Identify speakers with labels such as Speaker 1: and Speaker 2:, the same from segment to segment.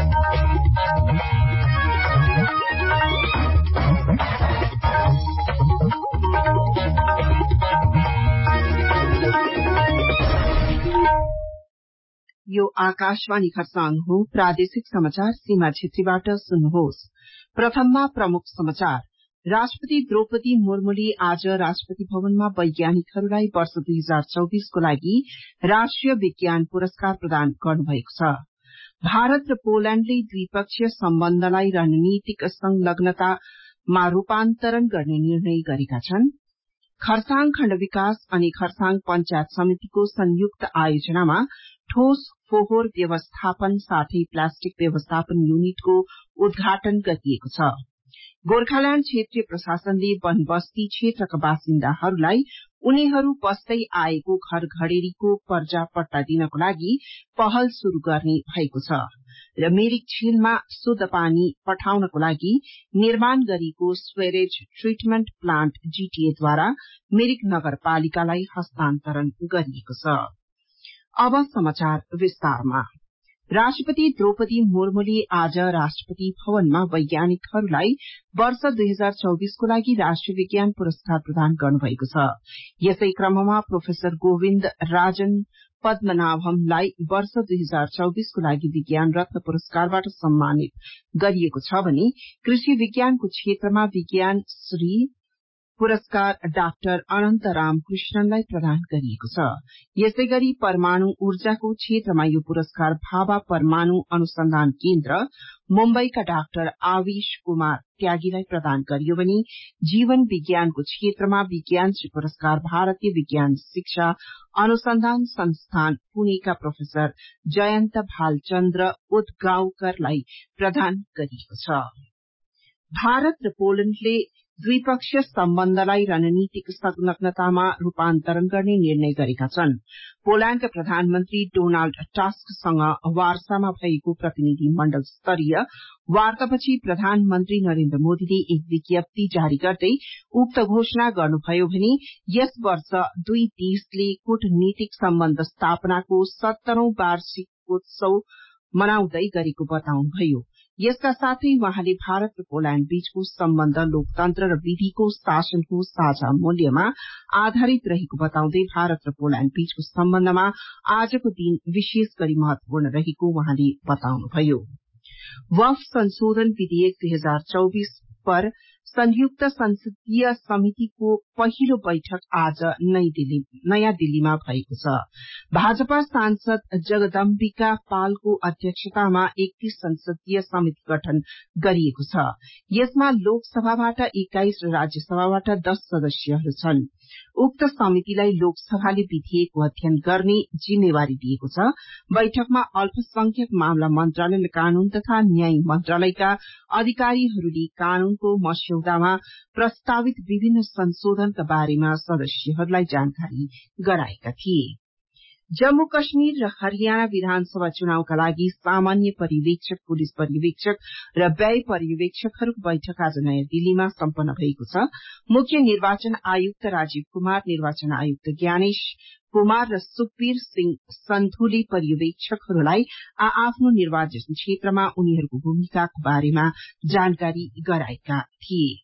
Speaker 1: यो आकाशवाणी खरसाङ हो। प्रादेशिक समाचार सीमा क्षेत्रीबाट सुन्नुहोस्। प्रथममा प्रमुख समाचार। राष्ट्रपति द्रौपदी मुर्मुले आज राष्ट्रपति भवनमा वैज्ञानिकहरूलाई वर्ष 2024 को लागि राष्ट्रिय विज्ञान पुरस्कार प्रदान गर्नुभएको छ। भारत र पोल्याण्डले द्विपक्षीय सम्बन्धलाई रणनीतिक संलग्नतामा रूपान्तरण गर्ने निर्णय गरेका छन्। खरसाङ खण्ड विकास अनि खरसाङ पंचायत समितिको संयुक्त आयोजनामा ठोस फोहोर व्यवस्थापन साथै प्लास्टिक व्यवस्थापन युनिटको उद्घाटन गरिएको छ। गोर्खाल्याण्ड क्षेत्रीय प्रशासनले वन बस्ती क्षेत्रका बासिन्दाहरूलाई उनीहरू बस्दै आएको घर घड़ेरीको पर्जा पट्टा दिनको लागि पहल शुरू गर्ने भएको छ र मिरिक झीलमा शुद्ध पानी पठाउनको लागि निर्माण गरिएको स्वेरेज ट्रिटमेन्ट प्लान्ट जीटीएद्वारा मिरिक नगरपालिकालाई हस्तान्तरण गरिएको छ। अब समाचार विस्तारमा। राष्ट्रपति द्रौपदी मुर्मुले आज राष्ट्रपति भवनमा वैज्ञानिकहरूलाई वर्ष 2024 को लागि राष्ट्रिय विज्ञान पुरस्कार प्रदान गर्नुभएको छ। यसै क्रममा प्रोफेसर गोविन्द राजन पद्मनाभमलाई वर्ष 2024 को लागि विज्ञान रत्न पुरस्कारबाट सम्मानित गरिएको छ भने कृषि विज्ञानको क्षेत्रमा विज्ञान श्री पुरस्कार डाक्टर अनन्त रामकृष्णनलाई प्रदान गरिएको छ। यसै गरी परमाणु ऊर्जाको क्षेत्रमा यो पुरस्कार भाभा परमाणु अनुसन्धान केन्द्र मुम्बईका डाक्टर आवेश कुमार त्यागीलाई प्रदान गरियो भने जीवन विज्ञानको क्षेत्रमा विज्ञान श्री पुरस्कार भारतीय विज्ञान शिक्षा अनुसन्धान संस्थान पुणेका प्रोफेसर जयन्त भालचन्द्र उदगाउँकरलाई प्रदान गरिएको छ। भारत र पोल्याण्डले द्विपक्षीय सम्बन्धलाई रणनीतिक संलग्नतामा रूपान्तरण गर्ने निर्णय गरेका छन्। पोल्याण्डका प्रधानमन्त्री डोनाल्ड टस्कसँग वार्सामा भएको प्रतिनिधि मण्डल स्तरीय वार्तापछि प्रधानमन्त्री नरेन्द्र मोदीले एक विज्ञप्ति जारी गर्दै उक्त घोषणा गर्नुभयो भने यस वर्ष दुई देशले कूटनीतिक सम्बन्ध स्थापनाको 70औं वार्षिकोत्सव मनाउँदै गरेको बताउनुभयो। यसका साथै उहाँले भारत र पोल्याण्ड बीचको सम्बन्ध लोकतन्त्र र विधिको शासनको साझा मूल्यमा आधारित रहेको बताउँदै भारत र पोल्याण्ड बीचको सम्बन्धमा आजको दिन विशेष गरी महत्वपूर्ण रहेको उहाँले बताउनुभयो। वक्फ संशोधन विधेयक 2024 पर संयुक्त संसदीय समितिको पहिलो बैठक आज नयाँ दिल्लीमा भएको छ। भाजपा सांसद जगदम्बिका पालको अध्यक्षतामा 31 संसदीय समिति गठन गरिएको छ। यसमा लोकसभाबाट 21 र राज्यसभाबाट 10 सदस्यहरू छन्। उक्त समितिलाई लोकसभाले विधेयकको अध्ययन गर्ने जिम्मेवारी दिएको छ। बैठकमा अल्पसंख्यक मामला मन्त्रालय र कानून तथा न्याय मन्त्रालयका अधिकारीहरूले कानूनको मस्यौदामा प्रस्तावित विभिन्न संशोधनका बारेमा सदस्यहरूलाई जानकारी गराएका थिए। जम्मू कश्मीर र हरियाणा विधानसभा चुनावका लागि सामान्य पर्यवेक्षक पुलिस पर्यवेक्षक र व्यय पर्यवेक्षकहरूको बैठक आज नयाँ दिल्लीमा सम्पन्न भएको छ। मुख्य निर्वाचन आयुक्त राजीव कुमार, निर्वाचन आयुक्त ज्ञानेश कुमार र सुखबीर सिंह सन्धुले पर्यवेक्षकहरूलाई आफ्नो निर्वाचन क्षेत्रमा उनीहरूको भूमिकाको बारेमा जानकारी गराएका थिए।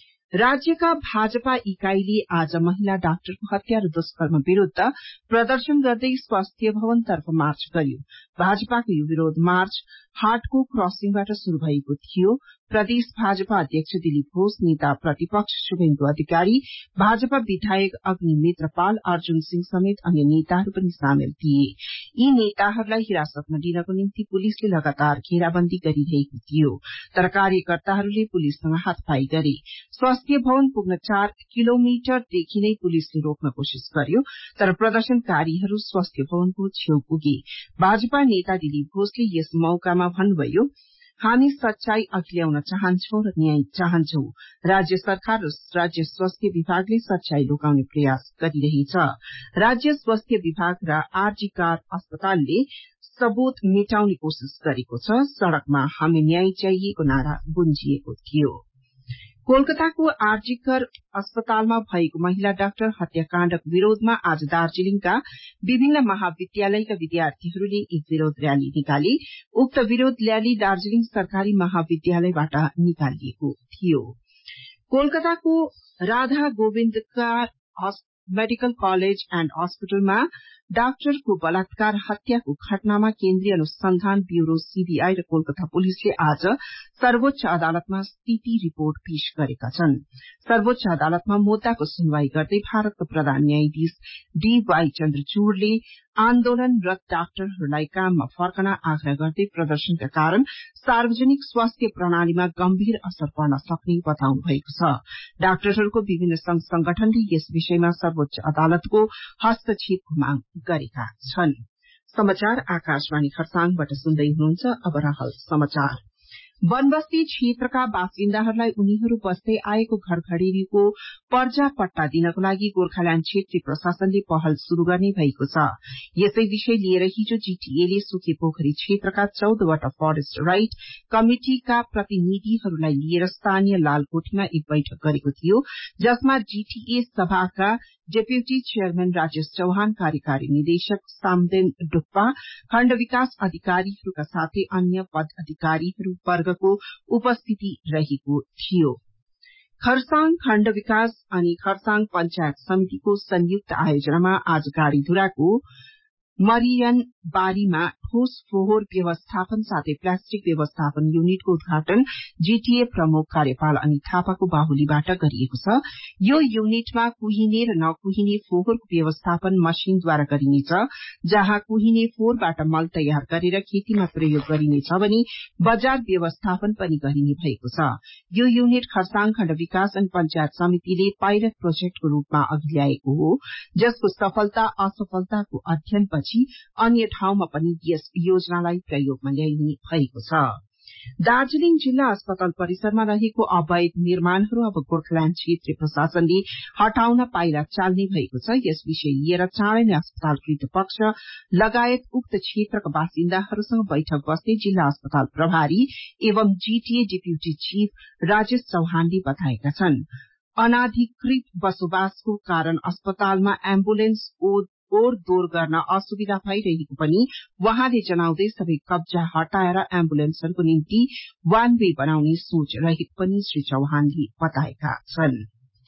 Speaker 1: राज्यका भाजपा इकाईले आज महिला डाक्टरको हत्या र दुष्कर्म विरूद्ध प्रदर्शन गर्दै स्वास्थ्य भवन तर्फ मार्च गर्यो। भाजपाको यो विरोध मार्च हाटको क्रसिङबाट शुरू भएको थियो। प्रदेश भाजपा अध्यक्ष दिलीप घोष, नेता प्रतिपक्ष शुभेन्दु अधिकारी, भाजपा विधायक अग्निमित्र पाल, अर्जुन सिंह समेत अन्य नेताहरू पनि सामेल थिए। यी नेताहरूलाई हिरासतमा लिनको निम्ति पुलिसले लगातार घेराबन्दी गरिरहेको थियो, तर कार्यकर्ताहरूले पुलिससँग हातपाई गरे। स्वास्थ्य भवन पुग्न 4 किलोमिटरदेखि नै पुलिसले रोक्न कोशिश गर्यो, तर प्रदर्शनकारीहरू स्वास्थ्य भवनको छेउ पुगे। भाजपा नेता दिलीप घोषले यस मौकामा भन्नुभयो, हामी सच्चाई अघि ल्याउन चाहन्छौं र न्याय चाहन्छौं। राज्य सरकार र राज्य स्वास्थ्य विभागले सच्चाई लुकाउने प्रयास गरिरहेछ। राज्य स्वास्थ्य विभाग र आरजी कार अस्पतालले सबूत मेटाउने कोशिश गरेको छ। सड़कमा हामी न्याय चाहिएको नारा गुन्जिएको थियो। कोलकाताको आरजीकर अस्पतालमा भएको महिला डाक्टर हत्याकाण्डको विरोधमा आज दार्जीलिङका विभिन्न महाविद्यालयका विद्यार्थीहरूले एक विरोध रयाली निकाले। उक्त विरोध रयाली दार्जीलिङ सरकारी महाविद्यालयबाट निकालिएको थियो। कोलकाताको राधा गोविन्दका मेडिकल कलेज एण्ड हस्पिटलमा डाक्टरको बलात्कार हत्याको घटनामा केन्द्रीय अनुसन्धान ब्यूरो सीबीआई र कोलकाता पुलिसले आज सर्वोच्च अदालतमा स्थिति रिपोर्ट पेश गरेका छन्। सर्वोच्च अदालतमा मुद्दाको सुनवाई गर्दै भारतका प्रधान न्यायाधीश डीवाई चन्द्रचूड़ले आन्दोलनरत डाक्टरहरूलाई काममा फर्कन आग्रह गर्दै प्रदर्शनका कारण सार्वजनिक स्वास्थ्य प्रणालीमा गम्भीर असर पर्न सक्ने बताउनु भएको छ। डाक्टरहरूको विभिन्न संघ संगठनले यस विषयमा सर्वोच्च अदालतको हस्तक्षेपको माग गरेका छन्। समाचार आकाशवाणी खरसाङबाट सुन्दै हुनुहुन्छ। अब रहल समाचार। वनबस्ती क्षेत्रका बासिन्दाहरूलाई उनीहरू बस्दै आएको घर घरेरीको पर्जा पट्टा दिनको लागि गोर्खाल्याण्ड क्षेत्रीय प्रशासनले पहल शुरू गर्ने भएको छ। यसै विषय लिएर हिजो जीटीएले सुके पोखरी क्षेत्रका 14वटा फरेस्ट राइट कमिटिका प्रतिनिधिहरूलाई लिएर स्थानीय लालकोठीमा एक बैठक गरेको थियो, जसमा जीटीए सभाका डेप्युटी चेयरम्यान राजेश चौहान, कार्यकारी निदेशक सामदेन डुप्पा, खण्ड विकास अधिकारीहरूका साथै अन्य पद अधिकारीहरू वर्गको उपस्थिति रहेको थियो। खरसाङ खण्ड विकास अनि खरसाङ पंचायत समितिको संयुक्त आयोजनामा आज गाड़ीधुराको मरियन बारीमा ठोस फोहोर व्यवस्थापन साथै प्लास्टिक व्यवस्थापन युनिटको उद्घाटन जीटीए प्रमुख कार्यपाल अनित थापाको बाहुलीबाट गरिएको छ। यो युनिटमा कुहिने र नकुहिने फोहोरको व्यवस्थापन मशिनद्वारा गरिनेछ, जहाँ कुहिने फोहोरबाट मल तयार गरेर खेतीमा प्रयोग गरिनेछ भने बजार व्यवस्थापन पनि गरिने भएको छ। यो युनिट खरसाङ खण्ड विकास अनि पंचायत समितिले पाइलट प्रोजेक्टको रूपमा अघि ल्याएको हो, जसको सफलता असफलताको अध्ययनपछि अन्य ठाउँमा पनि यस योजनालाई प्रयोगमा ल्याइने भएको छ। दार्जीलिङ जिल्ला अस्पताल परिसरमा रहेको अवैध निर्माणहरू अब गोर्खाल्याण्ड क्षेत्रीय प्रशासनले हटाउन पाइला चाल्ने भएको छ। यस विषय लिएर चाँडै नै अस्पताल कृतपक्ष लगायत उक्त क्षेत्रका बासिन्दाहरूसँग बैठक बस्ने जिल्ला अस्पताल प्रभारी एवं जीटीए डेप्युटी चीफ राजेश चौहानले बताएका छन्। अनाधिकृत बसोबासको कारण अस्पतालमा एम्बुलेन्स ओर दोर गर्न असुविधा भइरहेको पनि उहाँले जनाउँदै सबै कब्जा हटाएर एम्बुलेन्सहरूको निम्ति वान वे बनाउने सोच रहेको पनि श्री चौहानले बताएका छन्।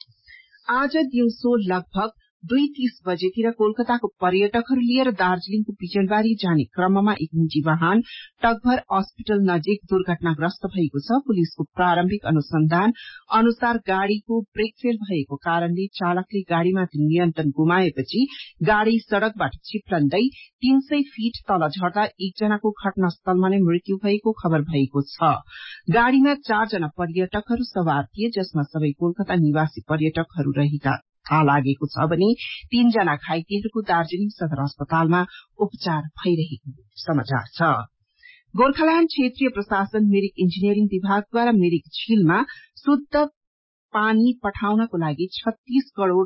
Speaker 1: आज दिउँसो लगभग 2:30 बजेतिर कोलकाताको पर्यटकहरू लिएर दार्जीलिङको बिजनबारी जाने क्रममा एक निजी वाहन टकभर अस्पताल नजिक दुर्घटनाग्रस्त भएको छ। पुलिसको प्रारम्भिक अनुसन्धान अनुसार गाड़ीको ब्रेक फेल भएको कारणले चालकले गाड़ीमाथि नियन्त्रण गुमाएपछि गाड़ी सड़कबाट चिप्लन्दै 300 फीट तल झर्दा एकजनाको घटनास्थलमा नै मृत्यु भएको खबर भएको छ। गाड़ीमा 4 जना पर्यटकहरू सवार थिए, जसमा सबै कोलकाता निवासी पर्यटकहरू रहेका थाहा लागेको छ भने 3 जना घाइतेहरूको दार्जीलिङ सदर अस्पतालमा उपचार भइरहेको समाचार छ। गोर्खाल्याण्ड क्षेत्रीय प्रशासन मिरिक इन्जिनियरिङ विभागद्वारा मिरिक झीलमा शुद्ध पानी पठाउनको लागि 36 करोड़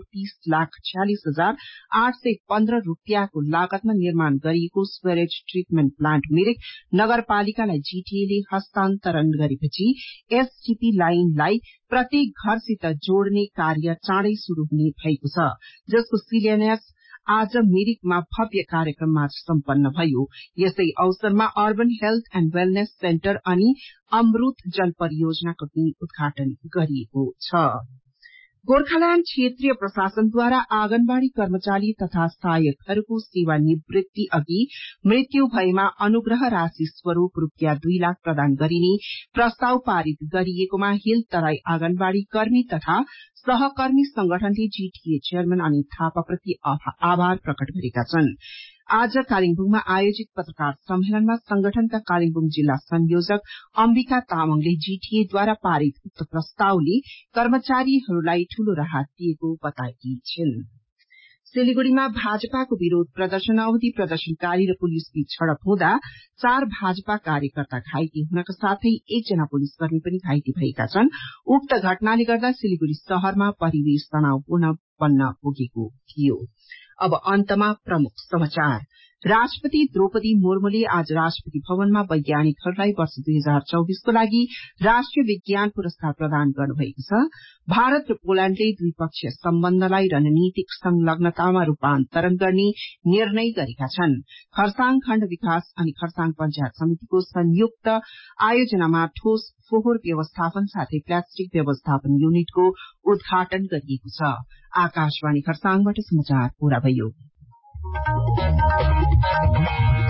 Speaker 1: 30,46,815 रूपियाँको लागतमा निर्माण गरिएको स्वेरेज ट्रिटमेन्ट प्लान्ट मिरिक नगरपालिकालाई जीटीएले हस्तान्तरण गरेपछि एसटीपी लाइनलाई प्रत्येक घरसित जोड्ने कार्य चाँडै शुरू हुने भएको छ, जसको शिलान्यास आज मिरिकमा भव्य कार्यक्रममा सम्पन्न भयो। यसै अवसरमा urban health and wellness centre अनि अमृत जल परियोजनाको पनि उद्घाटन गरिएको छ। गोर्खाल्याण्ड क्षेत्रीय प्रशासनद्वारा आँगनवाड़ी कर्मचारी तथा सहायकहरूको सेवानिवृत्ति अघि मृत्यु भएमा अनुग्रह राशि स्वरूप रूपियाँ 2 लाख प्रदान गरिने प्रस्ताव पारित गरिएकोमा हिल तराई आँगनवाड़ी कर्मी तथा सहकर्मी संगठनले जीटीए चेयरम्यान अनित थापाप्रति आभार प्रकट गरेका छन्। आज कालेबुङमा आयोजित पत्रकार सम्मेलनमा संगठनका कालेबुङ जिल्ला संयोजक अम्बिका तामाङले जीटीएद्वारा पारित उक्त प्रस्तावले कर्मचारीहरूलाई ठूलो राहत दिएको बताएकी छिन्। सिलगढ़ीमा भाजपाको विरोध प्रदर्शन अवधि प्रदर्शनकारी र पुलिस बीच झड़प हुँदा 4 भाजपा कार्यकर्ता घाइते हुनका साथै 1 जना पुलिसकर्मी पनि घाइते भएका छन्। उक्त घटनाले गर्दा सिलगढ़ी शहरमा परिवेश तनावपूर्ण बन्न पुगेको थियो। अब अन्तमा प्रमुख समाचार। राष्ट्रपति द्रौपदी मुर्मुले आज राष्ट्रपति भवनमा वैज्ञानिकहरूलाई वर्ष 2024 को लागि राष्ट्रिय विज्ञान पुरस्कार प्रदान गर्नुभएको छ। भारत र पोल्याण्डले द्विपक्षीय सम्बन्धलाई रणनीतिक संलग्नतामा रूपान्तरण गर्ने निर्णय गरेका छन्। खरसाङ खण्ड विकास अनि खरसाङ पंचायत समितिको संयुक्त आयोजनामा ठोस फोहोर व्यवस्थापन साथै प्लास्टिक व्यवस्थापन युनिटको उद्घाटन गरिएको छ। आकाशवाणी खरसाङबाट समाचार पूरा भयो।